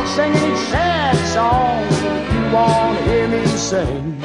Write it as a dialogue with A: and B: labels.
A: singing each sad song you want to hear me sing.